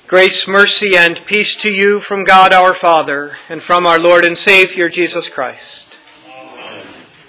Grace, mercy, and peace to you from God our Father and from our Lord and Savior Jesus Christ. Amen.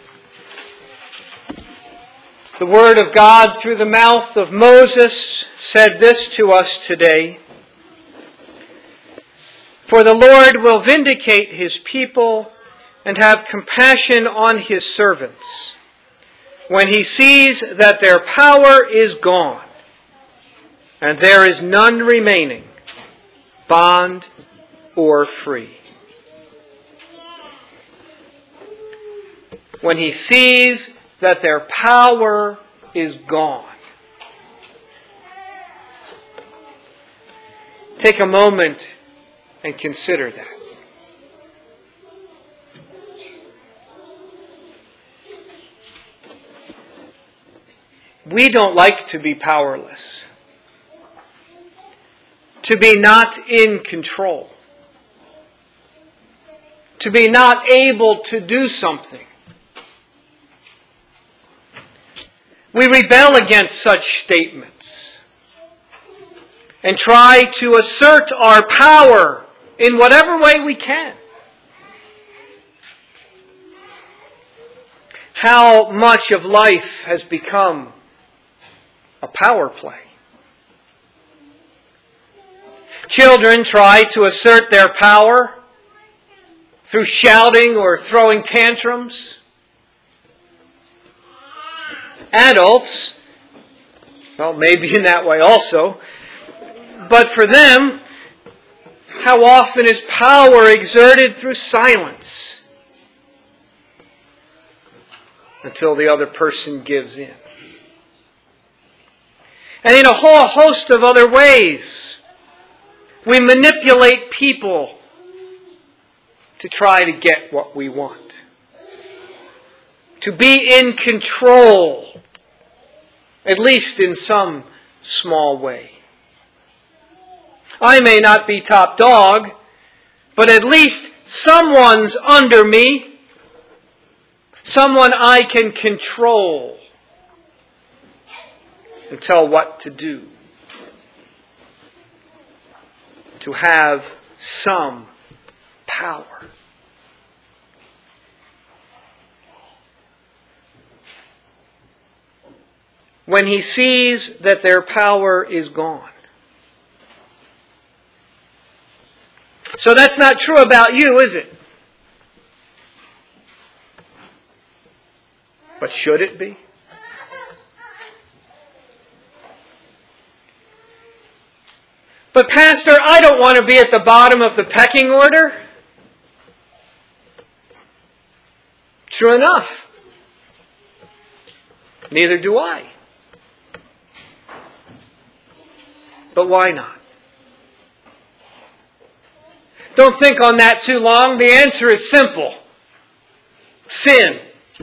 The Word of God through the mouth of Moses said this to us today. For the Lord will vindicate his people and have compassion on his servants when he sees that their power is gone and there is none remaining, bond or free. When he sees that their power is gone. Take a moment and consider that. We don't like to be powerless. To be not in control. To be not able to do something. We rebel against such statements and try to assert our power in whatever way we can. How much of life has become a power play? Children try to assert their power through shouting or throwing tantrums. Adults, well, maybe in that way also, but for them, how often is power exerted through silence until the other person gives in? And in a whole host of other ways, we manipulate people to try to get what we want. To be in control, at least in some small way. I may not be top dog, but at least someone's under me. Someone I can control and tell what to do. To have some power. When he sees that their power is gone. So that's not true about you, is it? But should it be? But Pastor, I don't want to be at the bottom of the pecking order. True enough. Neither do I. But why not? Don't think on that too long. The answer is simple. Sin.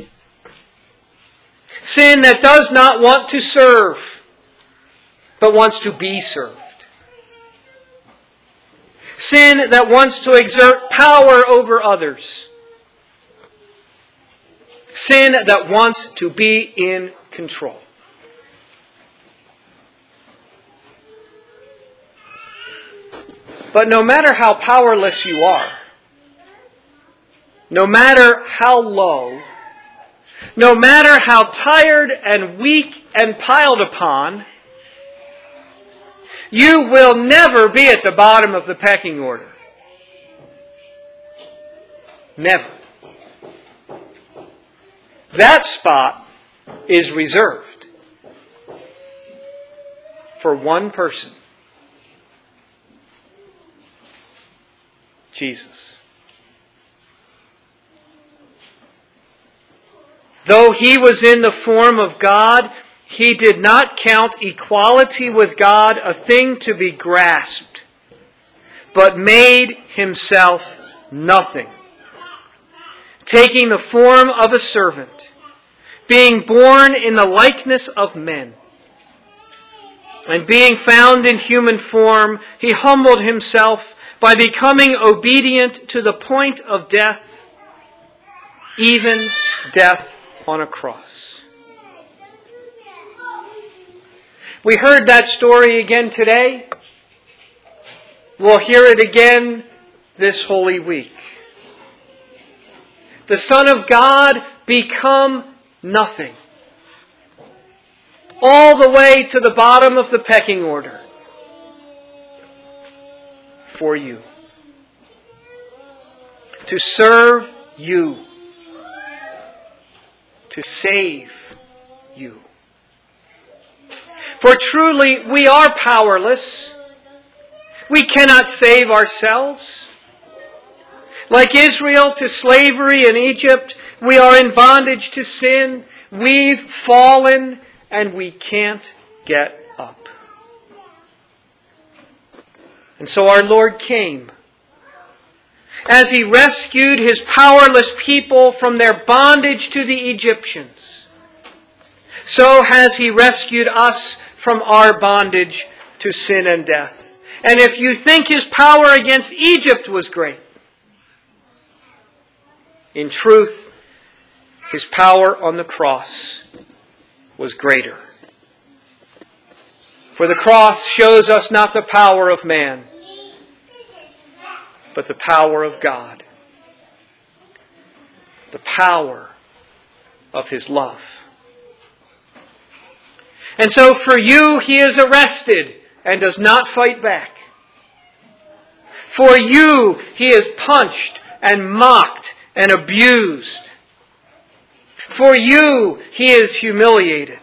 Sin that does not want to serve, but wants to be served. Sin that wants to exert power over others. Sin that wants to be in control. But no matter how powerless you are, no matter how low, no matter how tired and weak and piled upon, you will never be at the bottom of the pecking order. Never. That spot is reserved for one person. Jesus. Though he was in the form of God, he did not count equality with God a thing to be grasped, but made himself nothing, taking the form of a servant, being born in the likeness of men. And being found in human form, he humbled himself by becoming obedient to the point of death, even death on a cross. We heard that story again today. We'll hear it again this Holy Week. The Son of God become nothing. All the way to the bottom of the pecking order. For you. To serve you. To save you. For truly we are powerless. We cannot save ourselves. Like Israel to slavery in Egypt, we are in bondage to sin. We've fallen and we can't get up. And so our Lord came. As He rescued His powerless people from their bondage to the Egyptians, so has He rescued us from our bondage to sin and death. And if you think His power against Egypt was great, in truth, His power on the cross was greater. For the cross shows us not the power of man, but the power of God. The power of His love. And so for you, He is arrested and does not fight back. For you, He is punched and mocked and abused. For you, He is humiliated.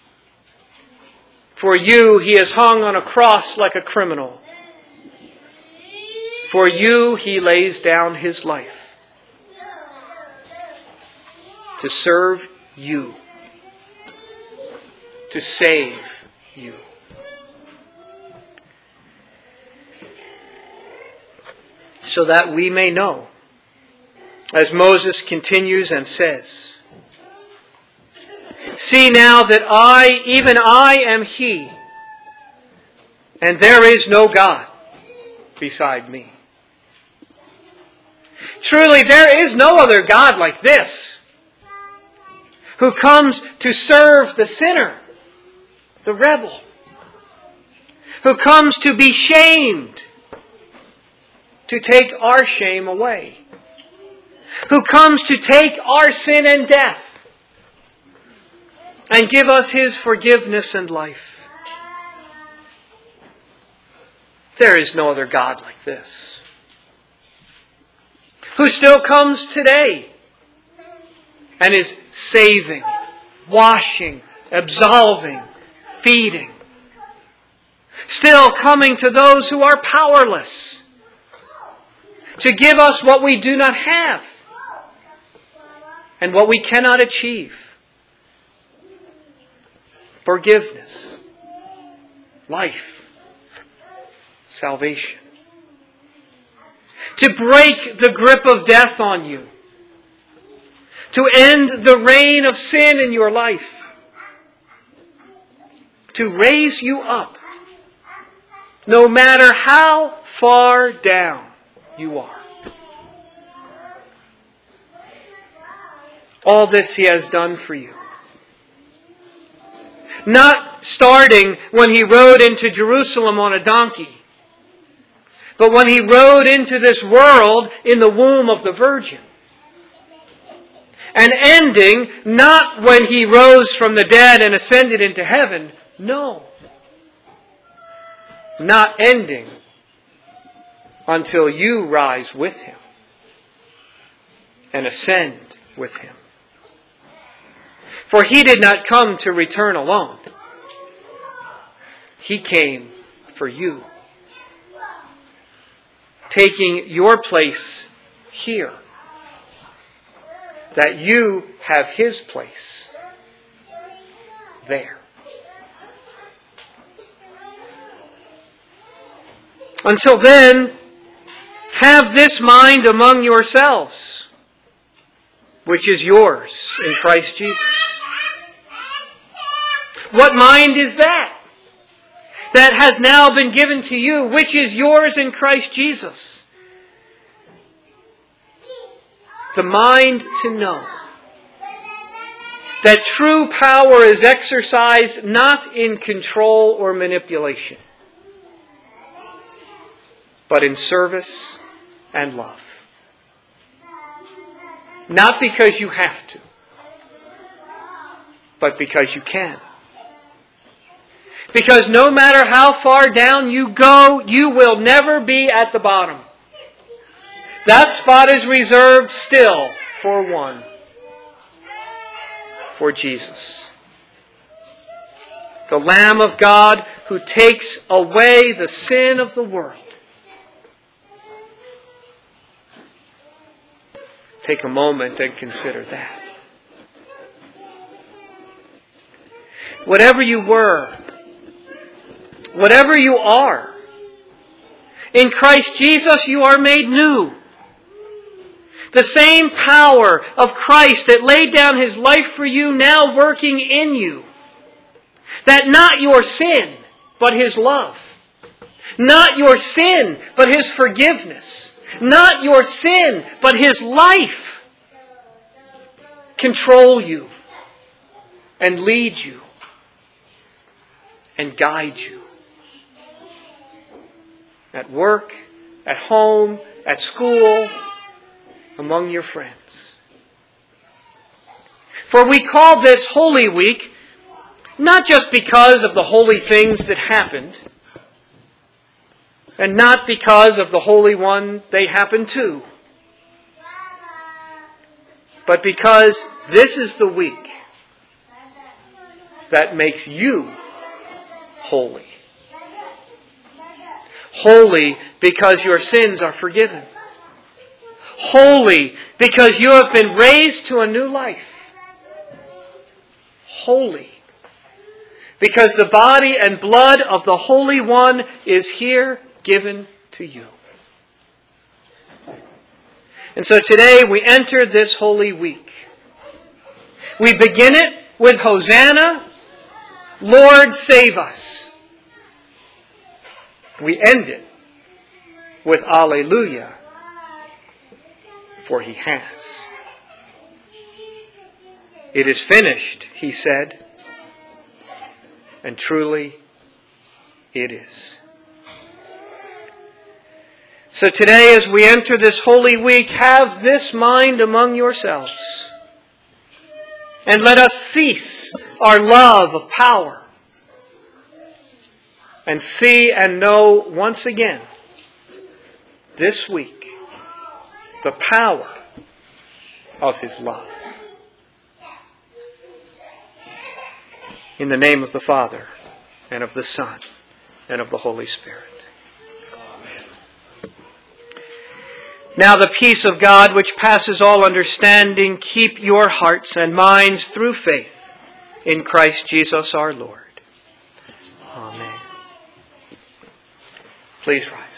For you, He is hung on a cross like a criminal. For you, He lays down His life to serve you, to save you. So that we may know, as Moses continues and says, "See now that I, even I, am He, and there is no God beside me." Truly, there is no other God like this, who comes to serve the sinner, the rebel, who comes to be shamed, to take our shame away, who comes to take our sin and death and give us His forgiveness and life. There is no other God like this, who still comes today and is saving, washing, absolving, feeding, still coming to those who are powerless, to give us what we do not have and what we cannot achieve. Forgiveness, life, salvation. To break the grip of death on you. To end the reign of sin in your life. To raise you up, no matter how far down you are. All this He has done for you. Not starting when He rode into Jerusalem on a donkey, but when He rode into this world in the womb of the Virgin. And ending not when He rose from the dead and ascended into heaven. No. Not ending until you rise with Him and ascend with Him. For He did not come to return alone. He came for you, taking your place here, that you have His place there. Until then, have this mind among yourselves, which is yours in Christ Jesus. What mind is that? That has now been given to you, which is yours in Christ Jesus. The mind to know that true power is exercised not in control or manipulation, but in service and love. Not because you have to, but because you can. Because no matter how far down you go, you will never be at the bottom. That spot is reserved still for one. For Jesus. The Lamb of God who takes away the sin of the world. Take a moment and consider that. Whatever you were, whatever you are, in Christ Jesus you are made new. The same power of Christ that laid down His life for you now working in you. That not your sin, but His love. Not your sin, but His forgiveness. Not your sin, but His life control you and lead you and guide you. At work, at home, at school, among your friends. For we call this Holy Week not just because of the holy things that happened, and not because of the Holy One they happened to, but because this is the week that makes you holy. Holy because your sins are forgiven. Holy because you have been raised to a new life. Holy because the body and blood of the Holy One is here given to you. And so today we enter this Holy Week. We begin it with Hosanna, Lord save us. We end it with Alleluia, for He has. It is finished, He said, and truly it is. So today, as we enter this Holy Week, have this mind among yourselves. And let us cease our love of power and see and know once again this week the power of His love. In the name of the Father, and of the Son, and of the Holy Spirit. Amen. Now the peace of God, which passes all understanding, keep your hearts and minds through faith in Christ Jesus our Lord. Amen. Please rise.